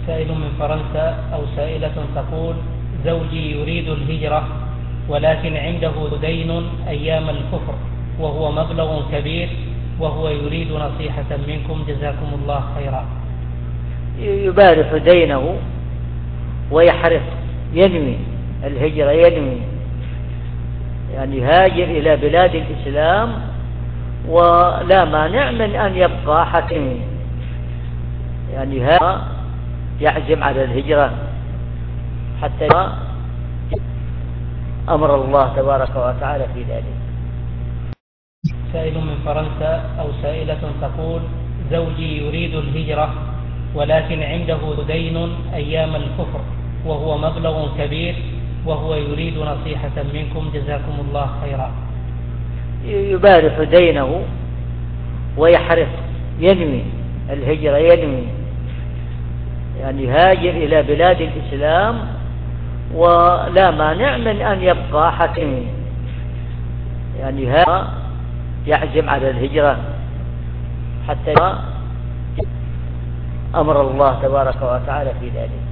سائل من فرنسا أو سائلة تقول: زوجي يريد الهجرة ولكن عنده دين أيام الكفر وهو مبلغ كبير وهو يريد نصيحة منكم جزاكم الله خيرا. يبارح دينه ويحرص، ينوي الهجرة، ينوي يعني هاجر إلى بلاد الإسلام ولا مانع من أن يبقى حتى يعني هذا يعزم على الهجرة حتى أمر الله تبارك وتعالى في ذلك. سائل من فرنسا أو سائلة تقول: زوجي يريد الهجرة ولكن عنده دين أيام الكفر وهو مبلغ كبير وهو يريد نصيحة منكم جزاكم الله خيرا. يبارح دينه ويحرص، ينوي الهجرة، ينوي يعني هاجر إلى بلاد الإسلام ولا مانع من أن يبقى حتى يعني هذا يعزم على الهجرة حتى أمر الله تبارك وتعالى في ذلك.